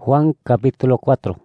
Juan capítulo 4.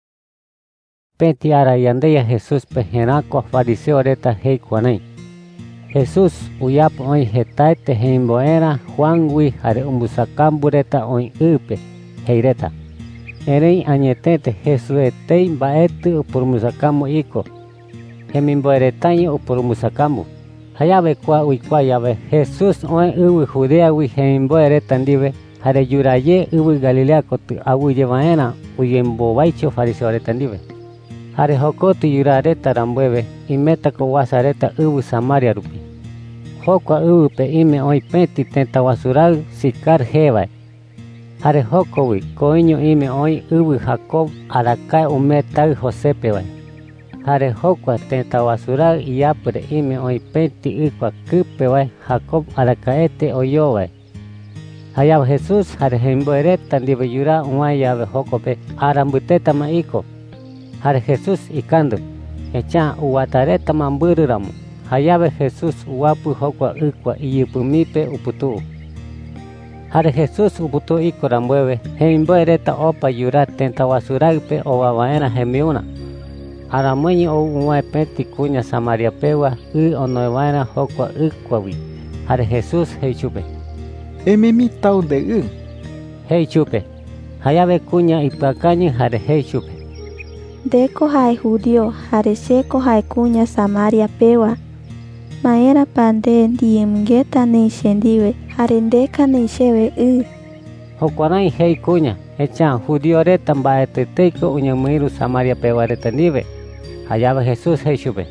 Peti ara yandeya Jesús pejenako fariseo reta hei kuanai. Jesús uyap oin hetaite heimboera Juan wi hare umbusakambu reta oin upe hei reta. Erei añetete Jesús etei baetu upurmusakamu iko. Hemimboeretañi upurmusakamu. Hayabe kwa uikwa yabe Jesús oin uwi Judea wi heimboereta ndive. Hare yuraye uwi Galilea kotu awuye vaena uyembo baicho fariseo reta ndive. Hare hokotu yurareta rambueve imeta ko wasareta uwi Samaria rupi. Hokwa uwi pe ime oi peti tenta wasurau sikar hevae. Hare hokowi koiño ime oi uwi Jacob arakai umetau Josepe vae. Hare hokwa tenta wasurau iyapure ime oi peti ukwa kupe vae Jacob arakaete oyo vae. Hayab Jesús hare heimboereta ndive yura umayabe hokope arambuteta maiko. Hare Jesús ikandu echa uwatareta mambururamu. Hayabe Jesús uwapu hokwa ukwa iyupumipe uputu. Hare Jesús uputu iko rambueve heimboereta opa yura tenta wasuraupe owawaena hemiuna. Aramuñi o umai peti kuña Samaria pewa onoewaena hokwa ukwawi. Hare Jesús heichupe. Ememi tau de Hei chupe. Hayabe kuña ipakañi hare hei chupe. Deko hai judio hare seko hai kuña Samaria pewa. Maera pande diemgeta neishendiwe hare ndeka neishewe Hokwarai hei kuña. Echa judio reta mbaeteteiko uñamuiru Samaria pewa reta ndive. Hayabe Jesús hei chupe.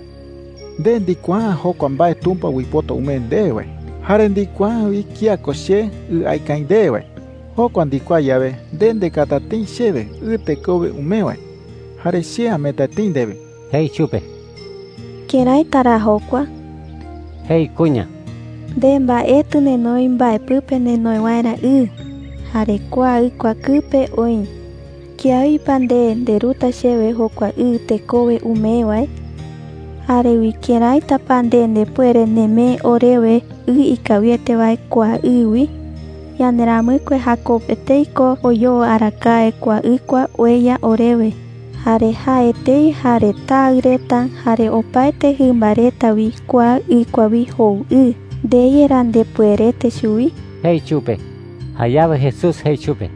De ndikwa hokwa mbae tumpa wipoto umendewe. Hare ndikwa wikia koshe aikaindewe. Hokwa ndikwa yabe dende katatin shede tekobe umewe. Hare shea metatin debe. Hei chupe. Kerai tara hokwa. Hei kuña. Demba etu nenoi mbae pupe nenoi waira Hare kwa kupe oin. Kia pande deruta shewe hokwa tekobe umewe. Hare wikerai tapande ne puere neme orewe ikawiete vai kwa wi. Yaneramukwe Jacob eteiko oyo arakae kwa oeya orewe. Hare haetei hare taureta hare opaete himbareta wi kwa wi hou deyeran de puerete shui. Hei chupe. Hayabe Jesús hei chupe.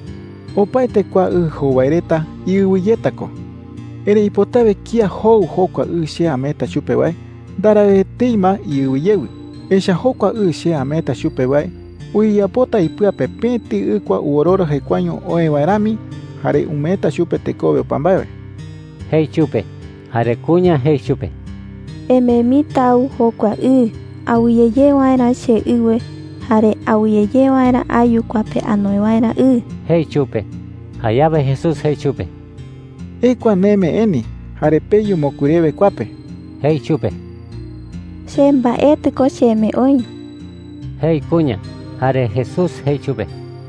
Opaete kwa howaireta iwiyetako. Ere ipotabe kia hou hokwa shea meta chupe vai. Darabe teima iwiyewi. Esha hokwa shea meta chupe vai. Uyapota ipua pepenti kwa uororo hekwaño oe wairami. Hare umeta chupe tekobe opambawe. Hei chupe. Hare kuña hei chupe. Ememi tau hokwa awuyeye waira she uwe. Hare awuyeye waira ayu kwape anoe waira Hei chupe. Hayabe Jesús hei chupe. Ekwa neme eni. Hare peyu mokurebe kwape. Hei chupe. Shemba etiko sheme oin. Hei kuña. Hare Jesús hei chupe.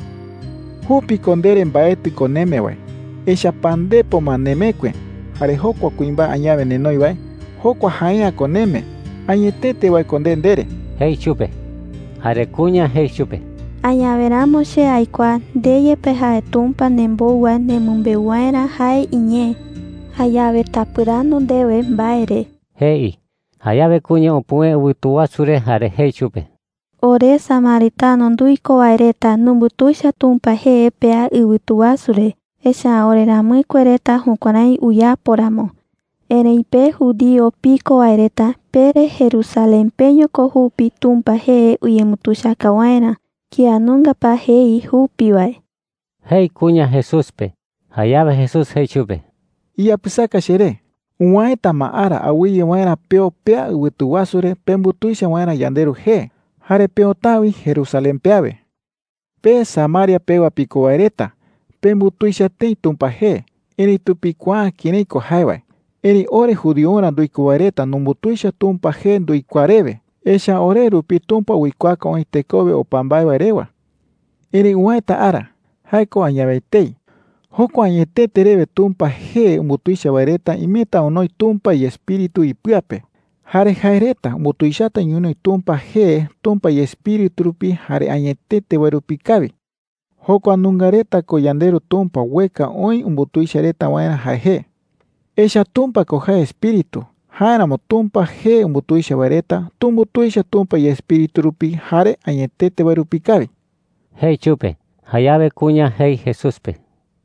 Hupi kondere mbaeti koneme we. Esha pandepo manemekwe. Hare hokwa kuimba añabe nenoi we. Hokwa haea koneme. Añetete we kondendere. Hei chupe. Hare kuña hei chupe. Añaveramo she aikwa deye peja etumpa nembowa nemumbewaera hae iñe. Hayabe tapurano dewe mbaere. Hei. Hayabe kuña opue ubutuasure hare hei chupe. Ore samaritano nduiko waireta numbutuisha tumpa hee pea ubutuasure. Esha oreramu kwereta hukonai uyaporamo. Ereipe judio piko waireta pere Jerusalén peño kohupi tumpa hee uyemutusha kawaina. Kia nunga pa hei hupi wae. Hei kuña Jesús pe. Hayabe Jesús hei chupe. Iya pisaka shere. Uwaeta maara awiye waina peo pea ubutuasure pembutuisha waina yanderu he. Hare peotawi Jerusalén peabe. Pe Samaria pewa piko waireta. Pembutuisha tei tumpa he. Eri tupikwa kineiko haiwai. Eri ore judiora duiko waireta numbutuisha tumpa he duikwarebe. Esha ore rupi tumpa wikuaka oin tekobe opambai wairewa. Eri uwaeta ara. Haiko añabetei. Hoko añete terebe tumpa he umbutuisha waireta imeta onoi tumpa y espíritu ipuape. Hare jaireta mutuishata yunoi tumpa he tumpa y espíritu rupi hare añetete warupi kabi. Jokua nungareta ko yanderu tumpa hueca oin umbutuishareta waena jae. Esha tumpa ko jae espíritu. Jaeramo tumpa je umbutuisha vareta, tumbutuisha tumpa y espíritu rupi jare añetete varupi kavi. Hei chupe, hayabe kuña hei Jesuspe.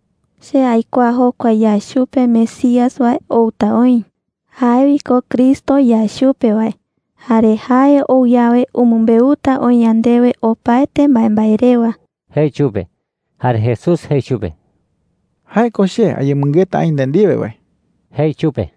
Se aikua jokua Yashupe Mesías wae outa oin. Jaevi ko Cristo Yashupe wae. Jare jae ou yabe umumbeuta oin yandewe opaete mbaembaerewa. Hei chupe, jare Jesús hei chupe. Jae ko she ayemungeta aindendive wae. Hei chupe.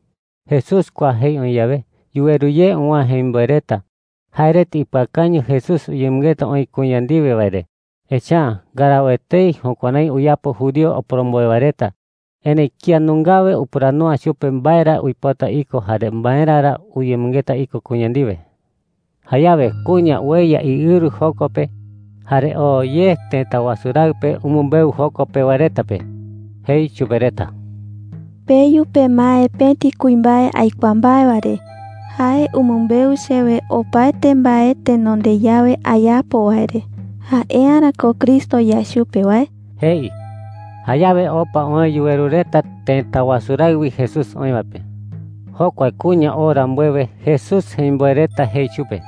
Jesús kwa hei on yabe, yueruye unwa heimbereta. Jairet ipacaño Jesús uyemungeta oin kuñandive vaire. Echa, garawetei hokonai uyapo judío opromboevareta. Ene kia nungawe upuranoa chupe mbaera uipota iko jare mbaerara uyemungeta iko kuñandive. Hayabe kuña ueya iuru jokope, jare o ye teta wasuragpe umumbeu jokope varetape. Hei chupereta. Peyu pe mae penti kuimbae aikwambae vare. Jae umumbeu shewe opaete mbaete nonde yawe ayapo waere. Jaeara ko Cristo Yashupe wae. Hei. Hayabe opa oe yuerureta tenta wasuragwi Jesús oivape. Jokua kuña ora mbueve Jesús heimbuereta hei chupe.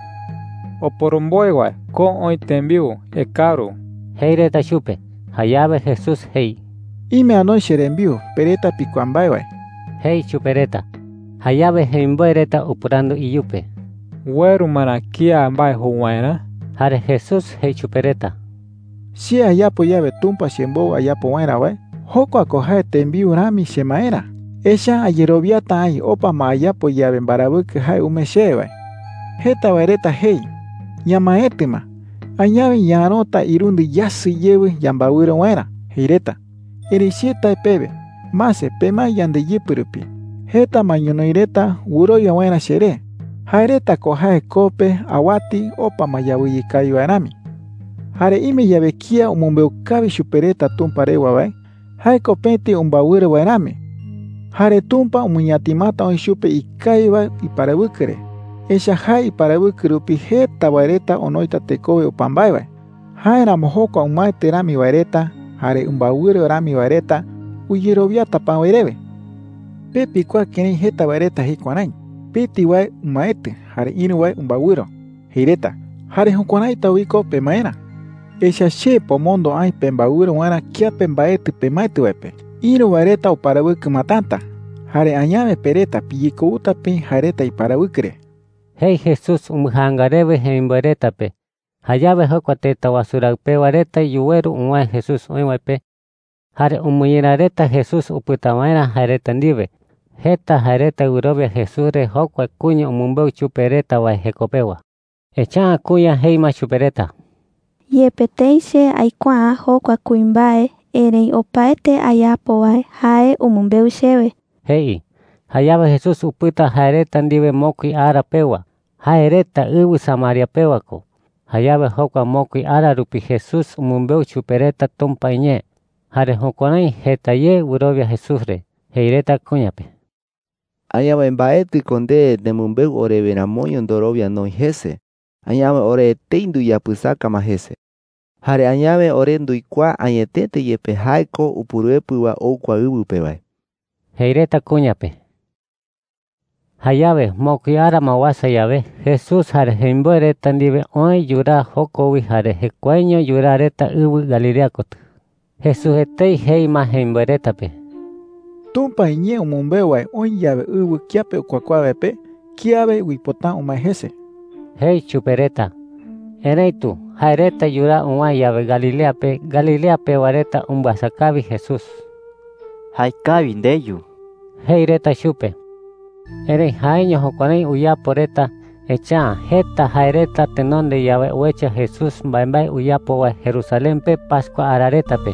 Oporomboegua ko oe tembiu e caro. Heireta chupe. Hayabe Jesús hei. Ime anoi sherembiu pereta picuambae wae. Hei chupereta. Hayabe heimbuereta upurando iyupe. Weru manakia ambae huwaena. Jare Jesús hei chupereta. Si ayapo yabe tumpa shembo ayapo waera wae. Jokua ko jae tembiu rami shemaera. Esha ayerobiata ai opa ma ayapo yabe mbarabuke jae umeshe wae. Heta vaereta hei. Yamaetima. Añabe yanota irundi yasi yewe yambawiro waera. Heireta. Erishita pebe. Mase pema yande yipurupi. Heta mañonoireta uroya waera shere. Jaereta ko jae kope awati opa mayabuyi kayu arami. Jare ime yabe kia umumbeukabi supereta tumpa rewa wae. Jae ko penti umbawire waerami. Jare tumpa umuñatimata on shupe ikayu wae iparabukere. Esha jae iparabukerupi heta waereta onoita tekowe upambae wae. Jae ramojoka umaete rami waereta. Jare umbawire rami waereta uyerobiata pawerebe. Pepi kwa kene heta waereta hikuanain. Piti wae umaete, jare inu wae umbawiro. Heireta, jare hukuanaita wiko pemaena. Esha she pomondo ai pembawiro wana kia pembaete pemaete waepe. Inu waereta uparabuke matanta. Jare añame pereta piyiko utape jareta iparabukere. Hei Jesús umhangarebe heimberetape. Hayabe hokua teta wasuragpe wareta yuweru unwae Jesús oiwape. Jare umuyirareta Jesús uputamaera jareta ndive. Heta jareta urobia Jesús re hokua kuña umumbeu chupereta wae hekopewa. Echaa kuya heima chupereta. Yepeteise aikua hokua kuimbae erei opaete ayapo wae jae umumbeu shewe. Hei, hayabe Jesús uputa jareta ndive mokui ara pewa. Jaereta ubu Samaria pewako. Hayabe hokua mokui ara rupi Jesús umumbeu chupereta tumpa iñe. Jare hokonai heta ye urobia Jesús re. Heireta kuñape. Añame mbaeti konde nemumbeu orebena moño ndorobia no hese. Añame ore teindu yapusaka mahese. Jare añame ore nduikua añetete yepe jaiko upuruepuwa okua ubupewae. Heireta kuñape. Hayabe mokui ara mawasa yabe Jesús jare heimbuereta ndive oe yura hokowi jare hekueño yurareta ubu Galileakotu. Jesús etei heima heimbueretape. Tumpa iñe umumbeu wae on yabe ubu kiape ukwakuabepe kiabe uipotan umahese. Hei chupereta. Ereitu, jaereta yura unwa yabe Galileape wareta umbasakabi Jesús. Haikabi ndeyu. Heireta chupe. Erei jaeño hokonei uyaporeta echa heta jaereta tenonde yabe uecha Jesús mbaembae uyapo wae Jerusalempe Pascua araretape.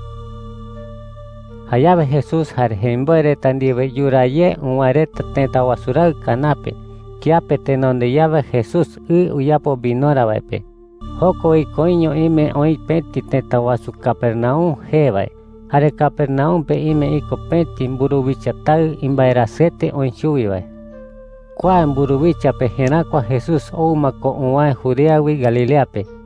Hayabe Jesús jare heimbuereta ndive yuraye unwareta tenta wasurag kanape. Kiape tenonde yabe Jesús uyapo binora waepe. Hoko koiño ime oi penti tenta wasu Capernaum hebae. Jare Capernaum pe ime iko penti mburubicha tal imbaerasete onchuwi wae. Kwa mburubicha pe henakwa Jesús ouma ko unwae Judeawi Galileape.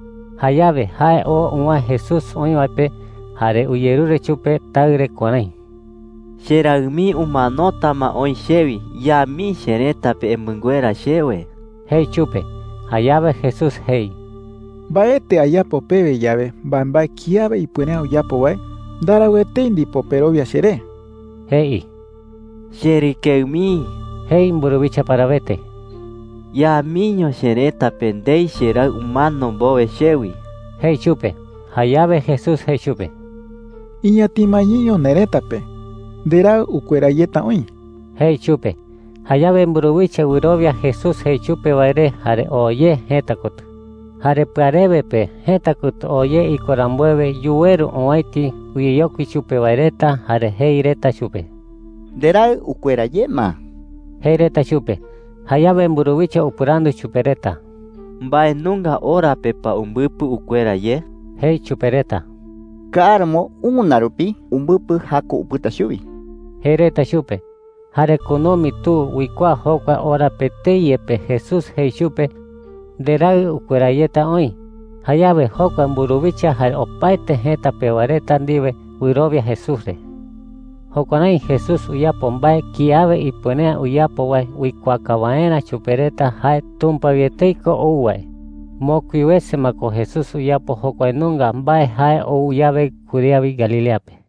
Hayave hae o unwa Jesús oivape jare uyerure chupe tagre kuanai. Xeraimi umanotama oin shevi, ya mi xereta pe emunguera shewe. Hei chupe, hayave Jesús hei. Baete ayapo pebe llave, bamba kiabe y puene ayapo wae, darawe teindi poperovia xere. Hei. Xerikeumi. Hei mburubicha paravete. Ya miño xereta pendei xera humano bobe shewi. Hei chupe, hayave Jesús hei chupe. Iñatimañiño neretape, dera ukuerayeta oin. Hei chupe, hayave mburubicha wirovia Jesús hei chupe baire jare oye hetakut. Jare parebepe hetakut oye y corambueve yueru oaiti uyeyoki chupe baireta jare hei reta chupe. Dera ukuerayema. Hei reta chupe, hayave mburubicha upurando chupereta. Mbae nunga ora pepa umbupu ukuera ye. Hei chupereta. Karmo unarupi umbupu haku uputa shubi. Hei reta chupe, jare konomi tu wikua hokwa ora peteyepe Jesús hei chupe derai ukuerayeta oi. Hayave hokwa mburubicha jare opaite heta pewareta ndive wirovia Jesús re. Hokonai Jesús uyapo mbae kiave y ponea uyapo wae wikuakawaena chupereta hae tumpa vieteiko ouwae. Mokuiwese mako Jesús uyapo hokwa nunga mbae hae o uyave kuriavi Galileape.